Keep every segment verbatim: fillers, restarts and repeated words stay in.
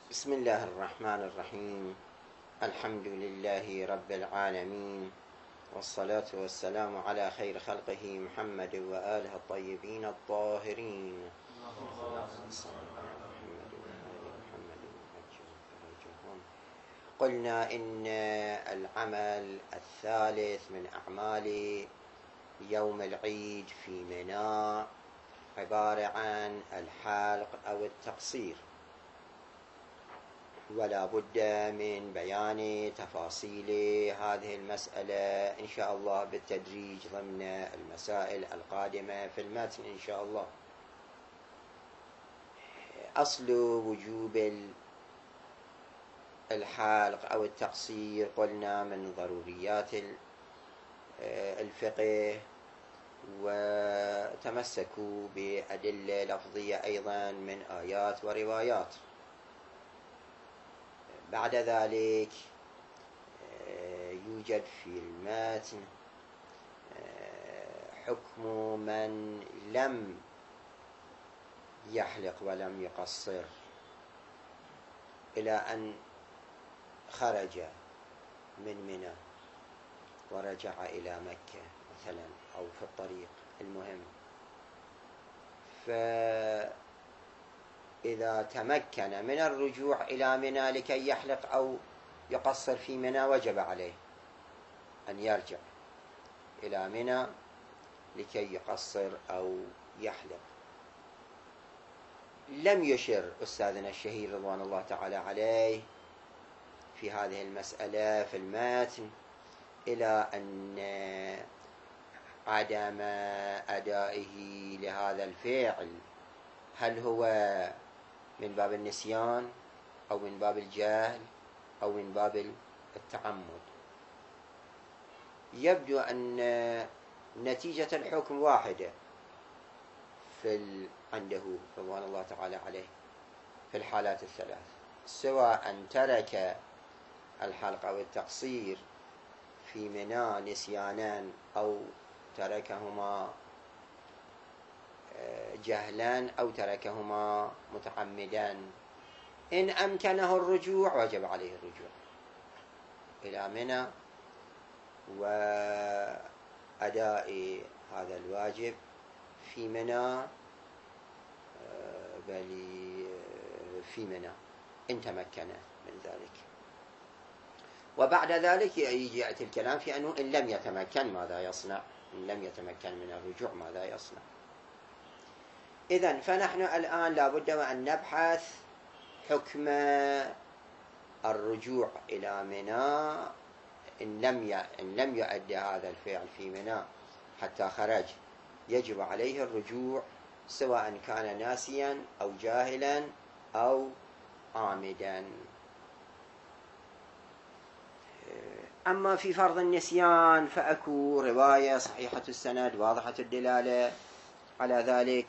بسم الله الرحمن الرحيم. الحمد لله رب العالمين، والصلاة والسلام على خير خلقه محمد وآله الطيبين الطاهرين. قلنا إن العمل الثالث من أعمال يوم العيد في منى عبارة عن الحلق أو التقصير، ولا بد من بيان تفاصيل هذه المسألة إن شاء الله بالتدريج ضمن المسائل القادمة في المتن إن شاء الله. أصل وجوب الحلق أو التقصير قلنا من ضروريات الفقه، وتمسكوا بأدلة لفظية أيضا من آيات وروايات. بعد ذلك يوجد في المتن حكم من لم يحلق ولم يقصر إلى أن خرج من منى ورجع إلى مكة مثلا أو في الطريق، المهم فإذا تمكن من الرجوع إلى منى لكي يحلق أو يقصر في منى وجب عليه أن يرجع إلى منى لكي يقصر أو يحلق. لم يشر أستاذنا الشهير رضوان الله تعالى عليه في هذه المسألة في المتن إلى أن عدم أدائه لهذا الفعل هل هو من باب النسيان أو من باب الجهل أو من باب التعمد. يبدو أن نتيجة الحكم واحدة في ال... عنده رضوان الله تعالى عليه في الحالات الثلاث، سواء أن ترك الحلق أو التقصير في منى نسيانا أو تركهما جهلا أو تركهما متعمدا. إن أمكنه الرجوع وجب عليه الرجوع إلى منى وأداء هذا الواجب في منى، بل في منى إن تمكن من ذلك. وبعد ذلك يجي يأتي الكلام في أنه إن لم يتمكن ماذا يصنع، إن لم يتمكن من الرجوع ماذا يصنع. إذن فنحن الآن لابد وأن نبحث حكم الرجوع إلى منى إن لم إن لم يؤدي هذا الفعل في منى حتى خرج، يجب عليه الرجوع سواء كان ناسيا أو جاهلا أو عامدا. أما في فرض النسيان فأكو رواية صحيحة السند واضحة الدلالة على ذلك،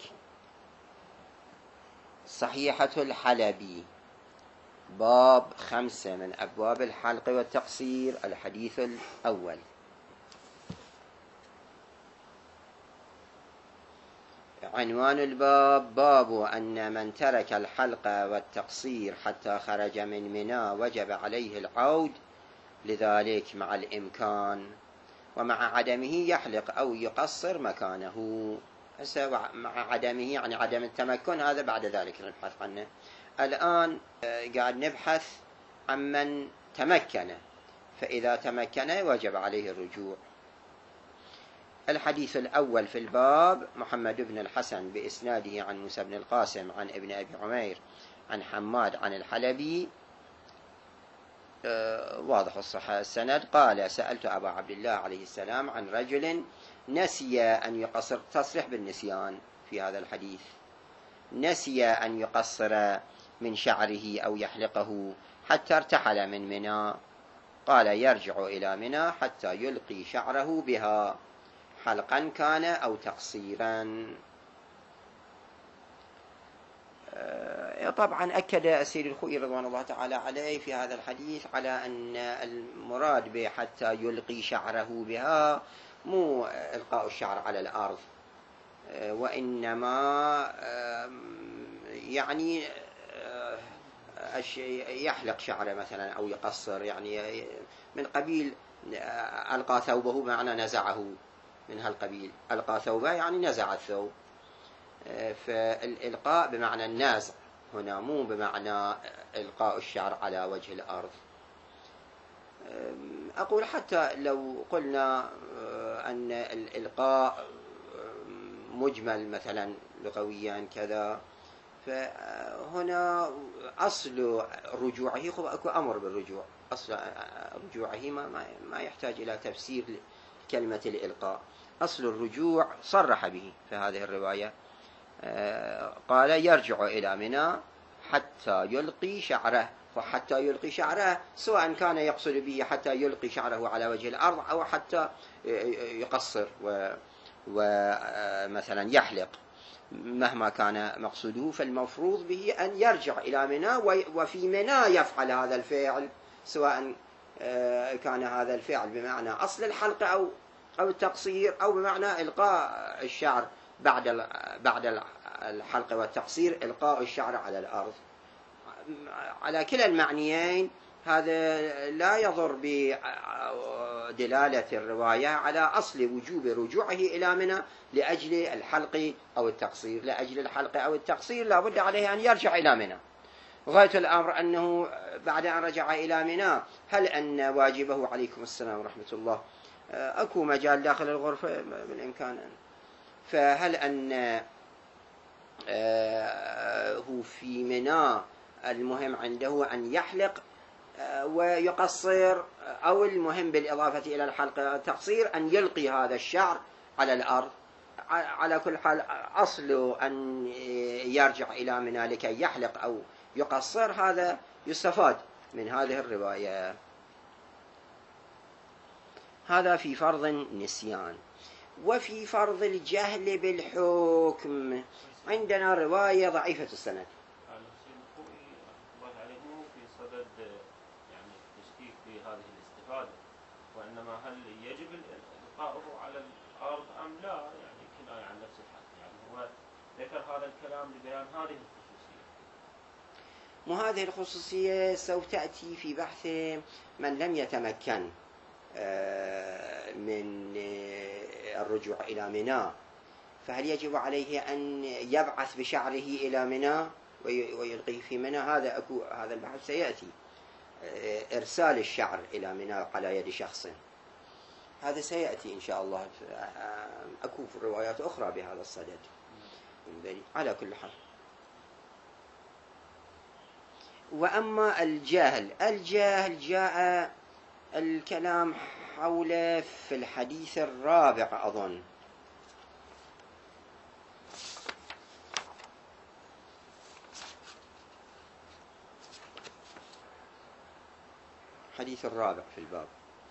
صحيحة الحلبي باب خمسة من أبواب الحلق والتقصير، الحديث الأول. عنوان الباب: باب أن من ترك الحلق والتقصير حتى خرج من منى وجب عليه العود لذلك مع الإمكان، ومع عدمه يحلق أو يقصر مكانه. مع عدمه يعني عدم التمكن، هذا بعد ذلك نبحث عنه. الآن قاعد نبحث عن من تمكن، فإذا تمكن وجب عليه الرجوع. الحديث الأول في الباب: محمد بن الحسن بإسناده عن موسى بن القاسم عن ابن أبي عمير عن حماد عن الحلبي، أه واضح الصحة السند. قال: سألت أبا عبد الله عليه السلام عن رجل نسي أن يقصر، تصريح بالنسيان في هذا الحديث، نسي أن يقصر من شعره أو يحلقه حتى ارتحل من منى. قال: يرجع إلى منى حتى يلقي شعره بها، حلقا كان أو تقصيرا. طبعا أكد السيد الخوئي رضوان الله تعالى عليه في هذا الحديث على أن المراد به حتى يلقي شعره بها مو إلقاء الشعر على الأرض، وإنما يعني يحلق شعره مثلا أو يقصر، يعني من قبيل ألقى ثوبه بمعنى نزعه، من هالقبيل. ألقى ثوبه يعني نزع الثوب. فالإلقاء بمعنى النازع هنا، مو بمعنى إلقاء الشعر على وجه الأرض. أقول حتى لو قلنا أن الإلقاء مجمل مثلا لغويا كذا، فهنا أصل رجوعه أكو أمر بالرجوع، أصل رجوعه ما, ما يحتاج إلى تفسير كلمة الإلقاء. أصل الرجوع صرح به في هذه الرواية، قال يرجع إلى منى حتى يلقي شعره. وحتى يلقي شعره سواء كان يقصد به حتى يلقي شعره على وجه الأرض أو حتى يقصر ومثلا يحلق، مهما كان مقصوده، فالمفروض به أن يرجع إلى منى، وفي منى يفعل هذا الفعل، سواء كان هذا الفعل بمعنى أصل الحلق أو أو التقصير، أو بمعنى إلقاء الشعر بعد بعد الحلق والتقصير، إلقاء الشعر على الأرض. على كلا المعنيين هذا لا يضر بدلالة الرواية على أصل وجوب رجوعه إلى منى لأجل الحلق أو التقصير. لأجل الحلق أو التقصير لا بد عليه أن يرجع إلى منى. غاية الأمر أنه بعد أن رجع إلى منى، هل أن واجبه، عليكم السلام ورحمة الله، أكو مجال داخل الغرفة بالإمكان، فهل أن هو في منى المهم عنده أن يحلق ويقصر، أو المهم بالإضافة إلى الحلق والتقصير أن يلقي هذا الشعر على الأرض؟ على كل حال أصل أن يرجع إلى منى لكي يحلق أو يقصر، هذا يستفاد من هذه الرواية. هذا في فرض النسيان. وفي فرض الجهل بالحكم عندنا رواية ضعيفة السند. وإنما هل يجب إلقاؤه على الأرض أم لا؟ يعني كناية عن نفس الحق، يعني هو ذكر هذا الكلام لبيان هذه الخصوصية. مو هذه الخصوصية سوف تأتي في بحث من لم يتمكن من الرجوع إلى منى، فهل يجب عليه أن يبعث بشعره إلى منى ويلقيه في منى؟ هذا أكو هذا البحث سيأتي، إرسال الشعر إلى منى على يد شخص، هذا سيأتي إن شاء الله. أكو في روايات أخرى بهذا الصدد. على كل حال، وأما الجهل، الجهل جاء الكلام حوله في الحديث الرابع أظن، الحديث الرابع في الباب.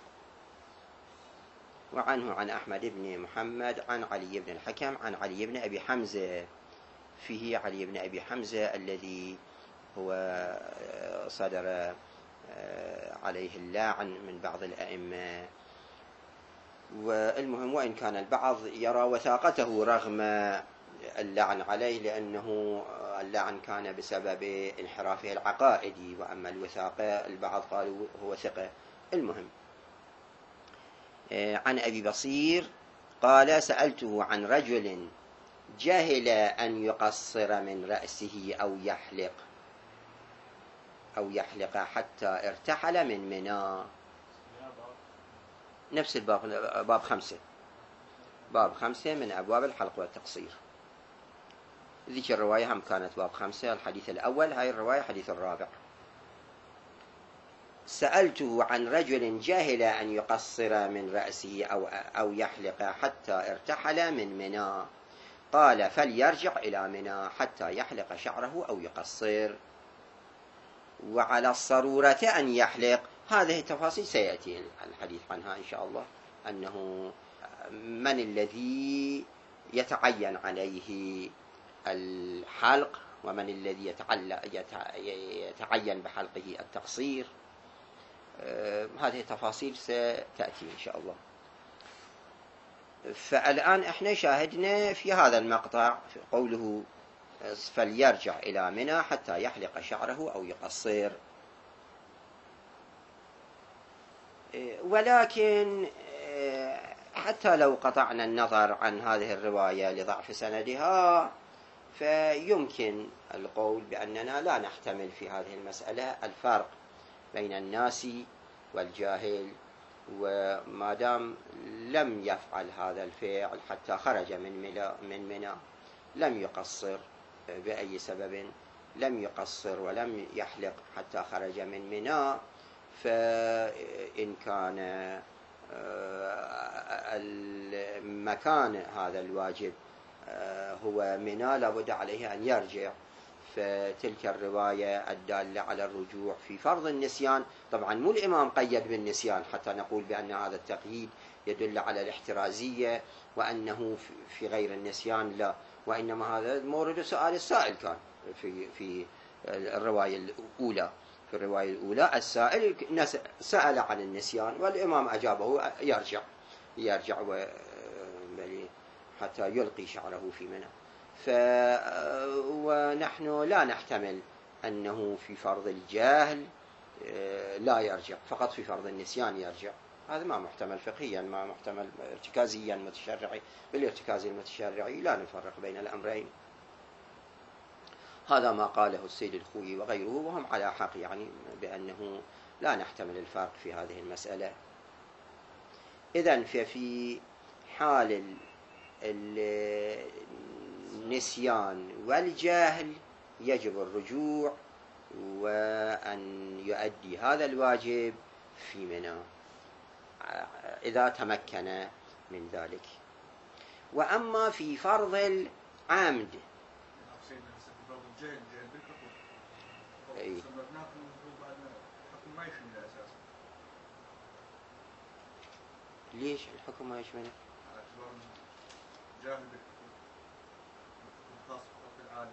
وعنه عن أحمد بن محمد عن علي بن الحكم عن علي بن أبي حمزة، فيه علي بن أبي حمزة الذي هو صدر عليه اللعن من بعض الأئمة. والمهم، وإن كان البعض يرى وثاقته رغم اللعن عليه، لأنه اللعن كان بسبب انحرافه العقائدي، وأما الوثاقة البعض قالوا هو ثقة. المهم، عن أبي بصير قال: سألته عن رجل جهل أن يقصر من رأسه أو يحلق أو يحلق حتى ارتحل من منى. نفس الباب، باب خمسة، باب خمسة من أبواب الحلق والتقصير. ذيك الرواية هم كانت باب خمسة، الحديث الأول، هاي الرواية حديث الرابع. سألته عن رجل جاهل أن يقصر من رأسه أو أو يحلق حتى ارتحل من منى، قال: فليرجع إلى منى حتى يحلق شعره أو يقصر. وعلى الصرورة أن يحلق، هذه التفاصيل سيأتي الحديث عنها إن شاء الله، أنه من الذي يتعين عليه الحلق ومن الذي يتعين بحلقه التقصير. هذه التفاصيل ستأتي إن شاء الله. فالآن إحنا شاهدنا في هذا المقطع في قوله فليرجع إلى منى حتى يحلق شعره أو يقصر. ولكن حتى لو قطعنا النظر عن هذه الرواية لضعف سندها، فيمكن القول بأننا لا نحتمل في هذه المسألة الفرق بين الناس والجاهل، وما دام لم يفعل هذا الفعل حتى خرج من منى لم يقصر بأي سبب، لم يقصر ولم يحلق حتى خرج من منى، فإن كان المكان هذا الواجب هو منى لابد عليه أن يرجع. فتلك الرواية الدالة على الرجوع في فرض النسيان، طبعا مو الإمام قيد بالنسيان حتى نقول بأن هذا التقييد يدل على الاحترازية وأنه في غير النسيان لا، وإنما هذا مورد سؤال السائل كان في في الرواية الأولى. في الرواية الأولى السائل سأل عن النسيان والإمام أجابه يرجع يرجع حتى يلقي شعره في منى. ف ونحن لا نحتمل أنه في فرض الجهل لا يرجع، فقط في فرض النسيان يرجع. هذا ما محتمل فقهيا، ما محتمل ارتكازيا متشرعي. بالارتكاز المتشرعي لا نفرق بين الأمرين. هذا ما قاله السيد الخوي وغيره، وهم على حق يعني بأنه لا نحتمل الفرق في هذه المسألة. إذن ففي حال النسيان والجهل يجب الرجوع وأن يؤدي هذا الواجب في منى إذا تمكن من ذلك. وأما في فرض العمد أي. ليش الحكم ما يشمله؟ جاهل خاص بالعالم.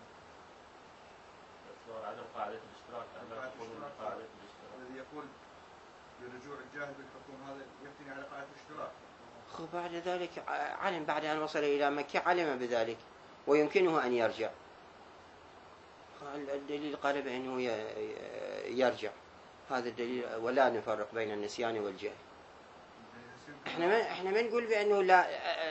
عدم قاعدة الاشتراك، قاعدة الاشتراك الذي يقول برجوع الجاهل بالحكم هذا يبني على قاعدة الاشتراك. خو بعد ذلك علم، بعد أن وصل إلى مكة علم بذلك ويمكنه أن يرجع. الدليل قال بأنه يرجع، هذا الدليل. ولا نفرق بين النسيان والجهل. احنا ما احنا ما نقول بأنه لا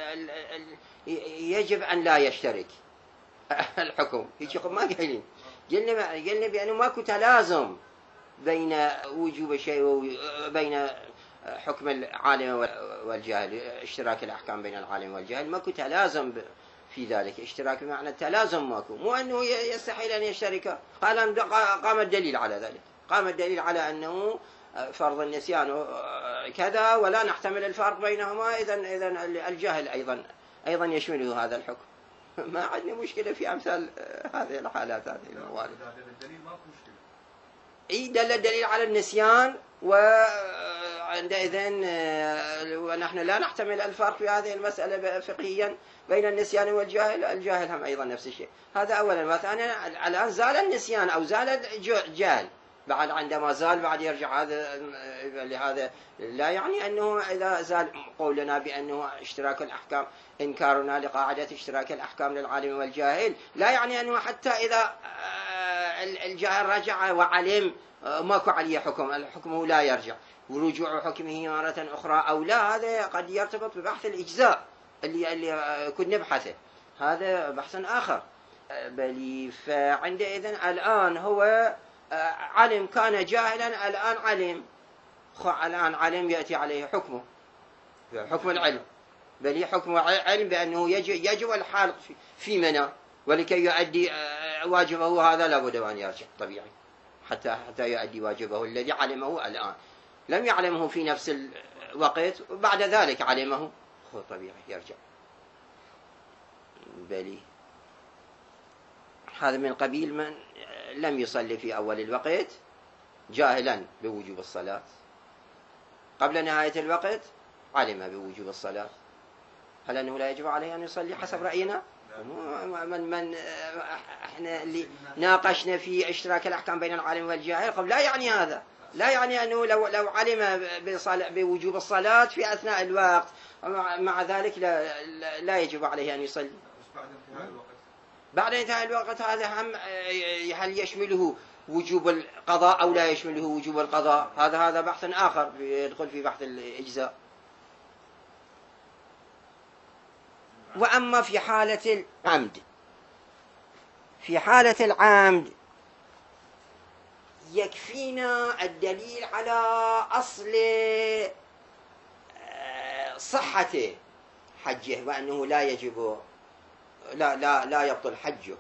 يجب أن لا يشترك الحكم، هيك ما قايلين. قلنا قلنا بأنه ماكو تلازم بين وجوب شيء وبين حكم العالم والجاهل، اشتراك الأحكام بين العالم والجاهل ماكو تلازم في ذلك. اشتراك بمعنى التلازم ماكو، مو أنه يستحيل أن يشترك. قال قام الدليل على ذلك، قام الدليل على أنه فرض النسيان كذا ولا نحتمل الفرق بينهما، إذن إذن الجهل أيضا أيضا يشمله هذا الحكم. ما عندنا مشكلة في أمثال هذه الحالات، هذه الموارد. الدليل ما في مشكلة. إيه دل الدليل على النسيان، وعندئذ ونحن لا نحتمل الفرق في هذه المسألة فقهيا بين النسيان والجاهل. الجاهل هم أيضا نفس الشيء. هذا أولا. وثانيا الآن زال النسيان أو زال الجهل، بعد عندما زال بعد يرجع. هذا لهذا لا يعني أنه إذا زال قولنا بأنه اشتراك الأحكام، إنكارنا لقاعدة اشتراك الأحكام للعالم والجاهل، لا يعني أنه حتى إذا الجاهل رجع وعلم ماكو عليه حكم، الحكم لا يرجع، ورجوع حكمه مرة أخرى أو لا. هذا قد يرتبط ببحث الإجزاء اللي اللي كنا نبحثه، هذا بحث آخر. بل فعندئذ الآن هو علم، كان جاهلا الآن علم، الآن علم يأتي عليه حكمه حكم العلم، بل حكم علم بأنه يجب الحالق في منى، ولكي يؤدي واجبه هذا لابد أن يرجع طبيعي حتى حتى يؤدي واجبه الذي علمه الآن. لم يعلمه في نفس الوقت وبعد ذلك علمه، هو طبيعي يرجع. بل هذا من قبيل من لم يصلي في أول الوقت جاهلا بوجوب الصلاة، قبل نهاية الوقت علم بوجوب الصلاة، هل أنه لا يجب عليه أن يصلي حسب رأينا؟ من من احنا اللي ناقشنا في اشتراك الأحكام بين العالم والجاهل قبل، لا يعني هذا، لا يعني أنه لو لو علم بوجوب الصلاة في أثناء الوقت مع ذلك لا لا يجب عليه أن يصلي. بعد انتهاء الوقت بعد انتهاء الوقت هذا هم هل يشمله وجوب القضاء أو لا يشمله وجوب القضاء؟ هذا هذا بحث آخر يدخل في بحث الإجزاء. وأما في حالة العمد، في حالة العمد يكفينا الدليل على أصل صحة حجه وأنه لا يجب لا لا لا يبطل حجه.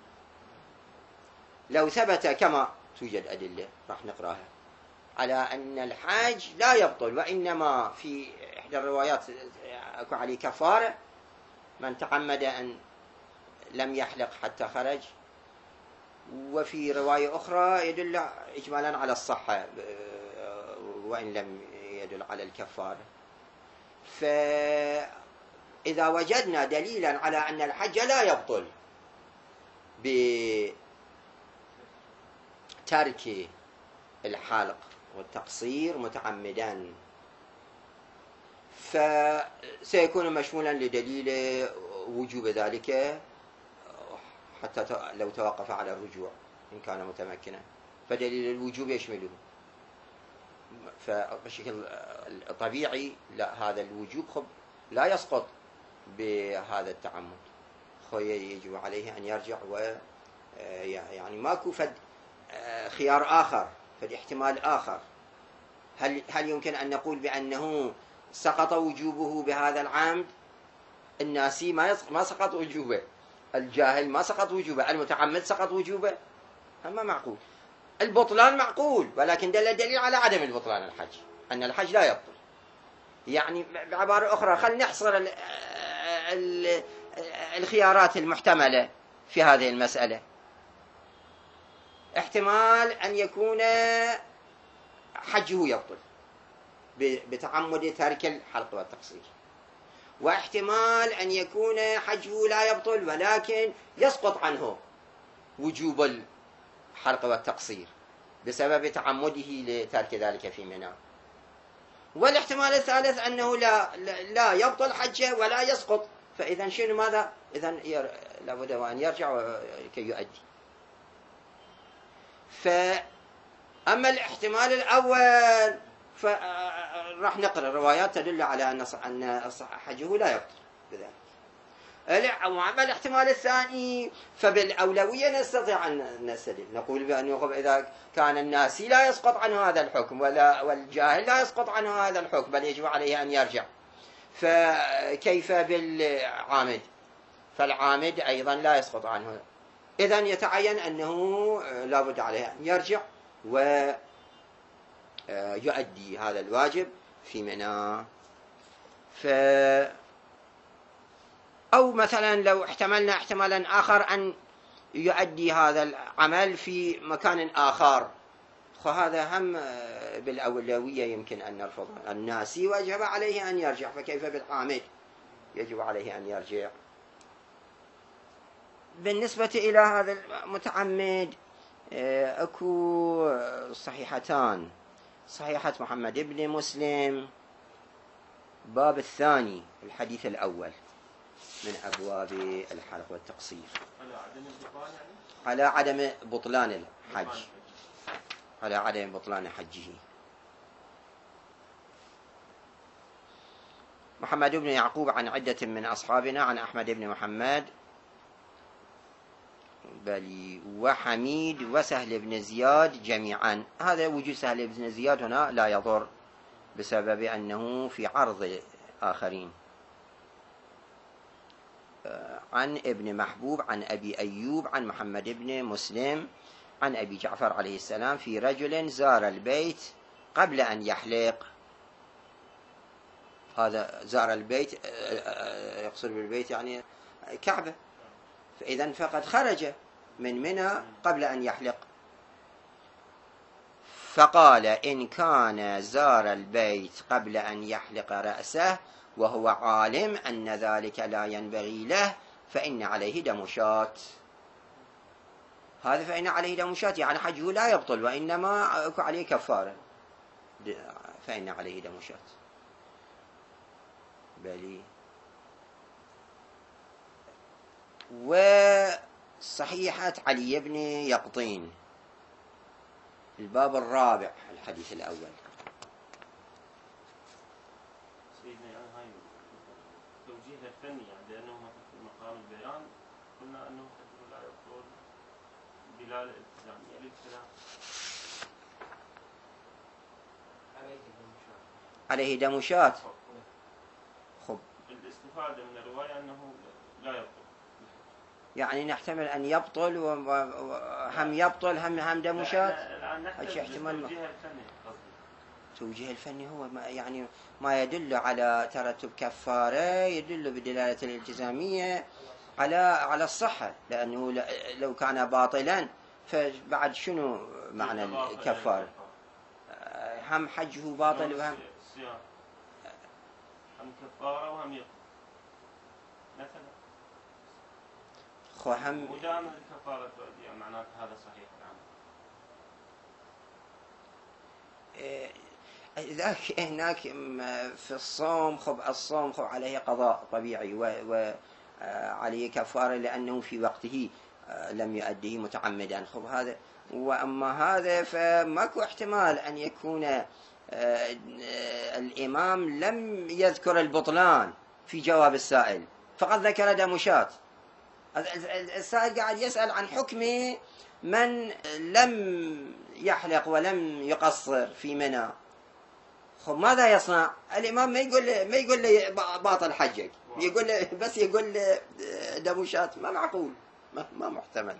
لو ثبت كما توجد أدلة راح نقراها على أن الحج لا يبطل، وإنما في إحدى الروايات أكو عليه كفارة، من تعمد أن لم يحلق حتى خرج، وفي رواية أخرى يدل إجمالا على الصحة وإن لم يدل على الكفارة. فإذا وجدنا دليلا على أن الحج لا يبطل بترك الحلق والتقصير متعمدا، فسيكون مشمولا لدليل وجوب ذلك حتى لو توقف على الرجوع إن كان متمكنا، فدليل الوجوب يشمله. فبشكل طبيعي لا، هذا الوجوب خب لا يسقط بهذا التعمد، يجب عليه أن يرجع، و يعني ماكو فد خيار آخر، فد احتمال آخر. هل هل يمكن أن نقول بأنه سقط وجوبه بهذا العمد؟ الناسي ما ما سقط وجوبه، الجاهل ما سقط وجوبه، المتعمد سقط وجوبه، ما معقول. البطلان معقول، ولكن دل دليل على عدم البطلان الحج، أن الحج لا يبطل. يعني بعبارة أخرى خل نحصر ال ال الخيارات المحتملة في هذه المسألة. احتمال أن يكون حجه يبطل بتعمد ترك الحلق والتقصير، واحتمال أن يكون حجه لا يبطل ولكن يسقط عنه وجوب الحلق والتقصير بسبب تعمده لترك ذلك في منى. والاحتمال الثالث أنه لا لا يبطل حجه ولا يسقط، فإذا شنو ماذا؟ إذا لابد وأن يرجع كي يؤدي. فأما الاحتمال الأول فراح نقرأ الروايات تدل على أن أن حجه لا يبطل بذلك. وأما الاحتمال الثاني فبالأولوية نستطيع أن نستدل، نقول بأنه إذا كان الناسي لا يسقط عنه هذا الحكم ولا والجاهل لا يسقط عنه هذا الحكم بل يجب عليه أن يرجع، فكيف بالعامد؟ فالعامد أيضا لا يسقط عنه، إذن يتعين أنه لا بد عليه أن يرجع ويؤدي هذا الواجب في منى. ف أو مثلا لو احتملنا احتمالا آخر أن يؤدي هذا العمل في مكان آخر، فهذا هم بالأولوية يمكن أن نرفض. الناسي وجب عليه أن يرجع، فكيف بالعامد؟ يجب عليه أن يرجع. بالنسبة إلى هذا المتعمد أكو صحيحتان، صحيحة محمد بن مسلم باب الثاني الحديث الأول من أبواب الحلق والتقصير على عدم بطلان الحج، على عدم بطلان حجه. محمد بن يعقوب عن عدة من أصحابنا عن أحمد بن محمد بل وحميد وسهل بن زياد جميعا. هذا وجود سهل بن زياد هنا لا يضر بسبب أنه في عرض آخرين. عن ابن محبوب عن أبي أيوب عن محمد بن مسلم عن أبي جعفر عليه السلام في رجل زار البيت قبل أن يحلق. هذا زار البيت يقصد بالبيت يعني كعبة، فإذا فقد خرج من منى قبل أن يحلق، فقال إن كان زار البيت قبل أن يحلق رأسه وهو عالم أن ذلك لا ينبغي له فإن عليه دم شاة. هذا فإن عليه دم شاة يعني حجه لا يبطل وإنما عليه كفارة، فإن عليه دم شاة. بلي صحيحة علي بن يقطين، الباب الرابع الحديث الأول. سيدنا يعني هاي توجيه الفني يعني لأنه في مقام البيان قلنا أنه لا يقول دلالة التزامية للكلام. عليه دمشات. خب الاستفادة من الرواية أنه لا يبطل، يعني نحتمل أن يبطل وهم يبطل هم هم دمشات. أيش احتمال توجيه الفني؟ توجيه الفني هو ما يعني ما يدل على ترتب كفارة، يدل بدلالة الالتزامية على على الصحة، لأنه لو كان باطلا فبعد شنو معنى الكفارة؟ هم حجه باطل وهم هم كفارة وهم يقضي مثلا. خو هم ودام الكفارة يعني معناته هذا صحيح نعم. ذاك هناك في الصوم خب الصوم خب عليه قضاء طبيعي وعليه كفارة لأنه في وقته لم يؤديه متعمدا. خب هذا، وأما هذا فماكو احتمال أن يكون الإمام لم يذكر البطلان في جواب السائل، فقط ذكر دمشات. السائل قاعد يسأل عن حكم من لم يحلق ولم يقصر في منى. خب ماذا يصنع الإمام؟ ما يقول ما يقول لي باطل حجك، يقول لي بس يقول لي دمشات. ما معقول، ما, ما محتمل.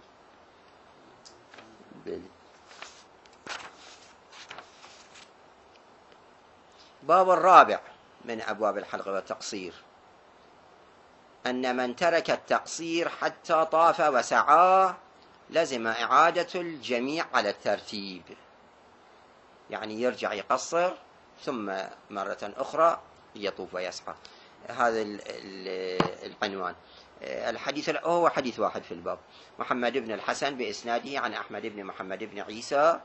باب الرابع من أبواب الحلق والتقصير أن من ترك التقصير حتى طاف وسعى لزم إعادة الجميع على الترتيب، يعني يرجع يقصر ثم مرة أخرى يطوف ويسعى. هذا العنوان. الحديث هو حديث واحد في الباب. محمد بن الحسن بإسناده عن أحمد بن محمد بن عيسى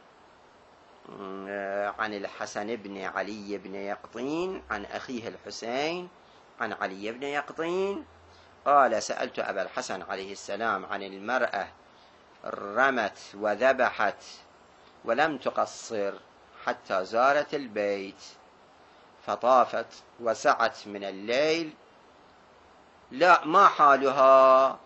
عن الحسن بن علي بن يقطين عن أخيه الحسين عن علي بن يقطين قال: سألت أبا الحسن عليه السلام عن المرأة رمت وذبحت ولم تقصر حتى زارت البيت فطافت وسعت من الليل، لا ما حالها؟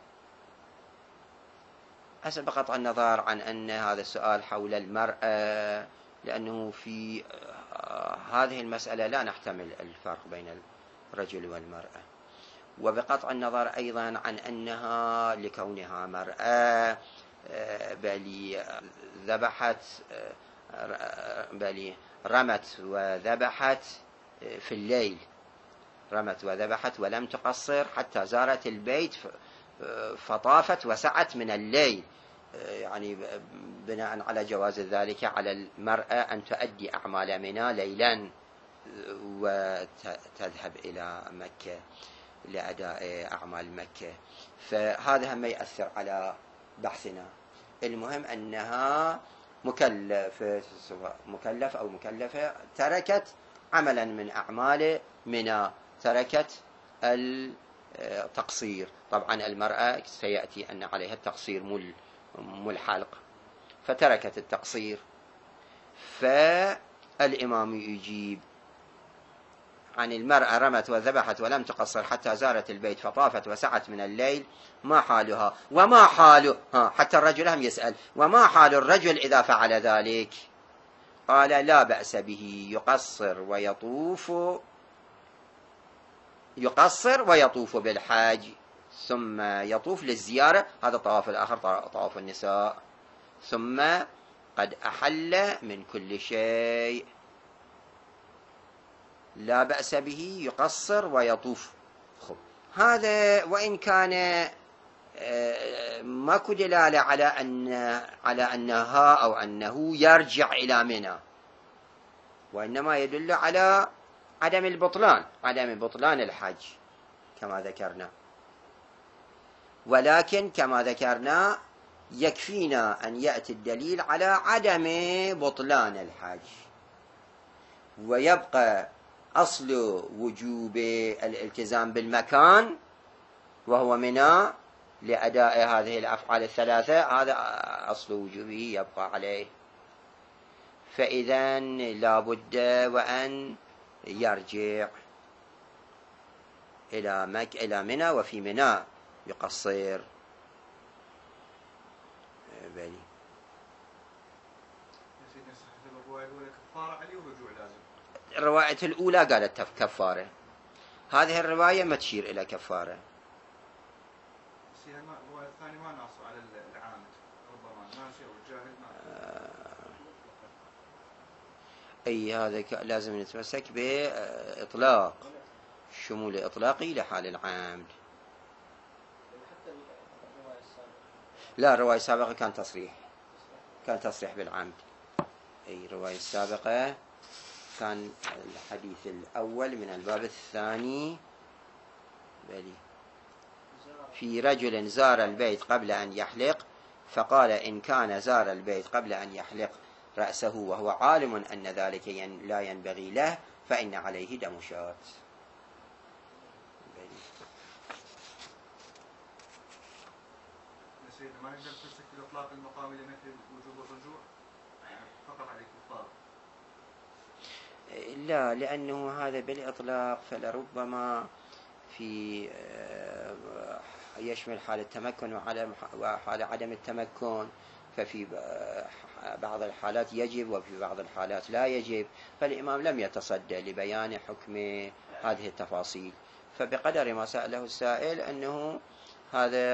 حسب قطع النظر عن أن هذا السؤال حول المرأة، لأنه في هذه المسألة لا نحتمل الفرق بين الرجل والمرأة، وبقطع النظر أيضا عن أنها لكونها مرأة بل ذبحت بل رمت وذبحت في الليل، رمت وذبحت ولم تقصر حتى زارت البيت فطافت وسعت من الليل، يعني بناء على جواز ذلك على المرأة أن تؤدي أعمال منى ليلا وتذهب إلى مكة لأداء أعمال مكة. فهذا هم يأثر على بحثنا. المهم أنها مكلفة مكلف أو مكلفة تركت عملا من أعمال منى، تركت التقصير. طبعا المرأة سيأتي أن عليها التقصير مو الحلق، فتركت التقصير. فالإمام يجيب عن المرأة رمت وذبحت ولم تقصر حتى زارت البيت فطافت وسعت من الليل، ما حالها؟ وما حال ها حتى الرجل هم يسأل وما حال الرجل إذا فعل ذلك؟ قال: لا بأس به، يقصر ويطوف يقصر ويطوف بالحاج ثم يطوف للزيارة، هذا الطواف الآخر طواف النساء، ثم قد أحل من كل شيء، لا بأس به، يقصر ويطوف. خب هذا وإن كان ماكو دلالة على أن على أنها أو أنه يرجع إلى منى، وإنما يدل على عدم البطلان عدم بطلان الحج كما ذكرنا. ولكن كما ذكرنا يكفينا أن يأتي الدليل على عدم بطلان الحج، ويبقى أصل وجوب الالتزام بالمكان وهو منى لأداء هذه الأفعال الثلاثة، هذا أصل وجوبه يبقى عليه. فإذا لا بد وأن يرجع إلى مك إلى منى، وفي منى يقصر. بلي الرواية الأولى قالت كفارة، هذه الرواية ما تشير إلى كفارة. الرواية الثانية ما نص على العامد، ربما الناسي أو الجاهل ما. أي هذا لازم نتمسك بإطلاق، شمول إطلاقي لحال العامد. لا، الرواية السابقة كان تصريح، كان تصريح بالعمد. أي الرواية السابقة كان الحديث الأول من الباب الثاني، بلي في رجل زار البيت قبل أن يحلق، فقال إن كان زار البيت قبل أن يحلق رأسه وهو عالم أن ذلك لا ينبغي له فإن عليه دم شاة. ما نقدر نمسك بإطلاق المقام لنفي وجوب الرجوع فقط على الكفار؟ لا، لأنه هذا بالإطلاق فلربما في يشمل حال التمكن وحال عدم التمكن، ففي بعض الحالات يجب وفي بعض الحالات لا يجب، فالإمام لم يتصدى لبيان حكم هذه التفاصيل. فبقدر ما سأله السائل أنه هذا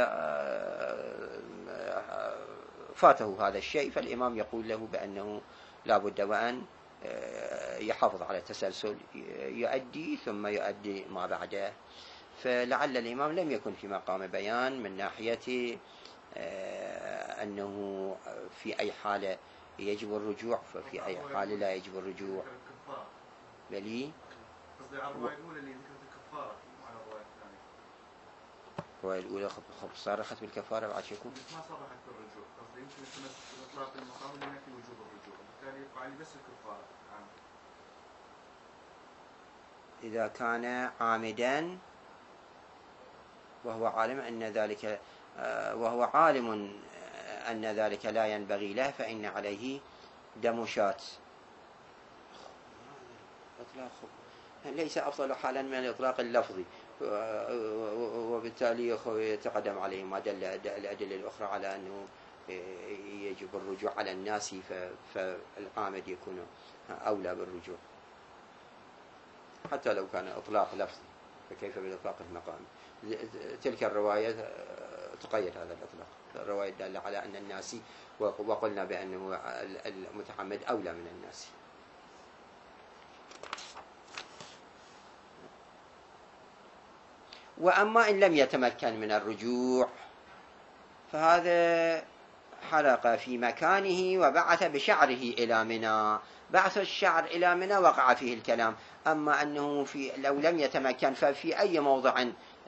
فاته هذا الشيء، فالإمام يقول له بأنه لا بد وأن يحافظ على التسلسل، يؤدي ثم يؤدي ما بعده. فلعل الإمام لم يكن في مقام بيان من ناحية أنه في أي حالة يجب الرجوع ففي أي حالة لا يجب الرجوع. بلي قصدي على الرواية الأولى اللي ذكرت الكفارة على الرواية الثانية. الرواية الأولى صرحت بالكفارة بعد شكو؟ ما صرحت بالرجوع، قصدي يمكن يتمسك بإطلاق المقام لنفي وجوب الرجوع، بالتالي يبقى عليه بس الكفارة. إذا كان عامدا وهو عالم أن ذلك وهو عالم أن ذلك لا ينبغي له فإن عليه دم شاة. إطلاق ليس أفضل حالا من الإطلاق اللفظي، وبالتالي يتقدم عليه ما دل الأدلة الأخرى على أنه يجب الرجوع على الناس، فالعامد يكون أولى بالرجوع حتى لو كان إطلاق لفظي، فكيف بالإطلاق المقامي؟ تلك الرواية تقيد هذا الإطلاق، الرواية دالة على أن الناس، وقلنا بأنه المتعمد أولى من الناس. وأما إن لم يتمكن من الرجوع فهذا حلق في مكانه وبعث بشعره إلى منى. بعث الشعر إلى منى وقع فيه الكلام. أما أنه في لو لم يتمكن ففي أي موضع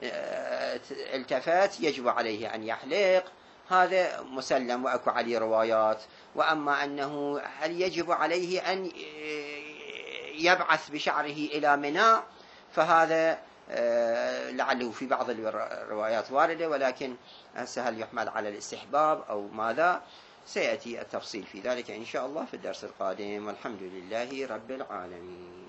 التفات يجب عليه أن يحلق، هذا مسلم وأكو عليه روايات. وأما أنه هل يجب عليه أن يبعث بشعره إلى منى، فهذا لعله في بعض الروايات واردة، ولكن هل يحمل على الاستحباب أو ماذا، سيأتي التفصيل في ذلك إن شاء الله في الدرس القادم. والحمد لله رب العالمين.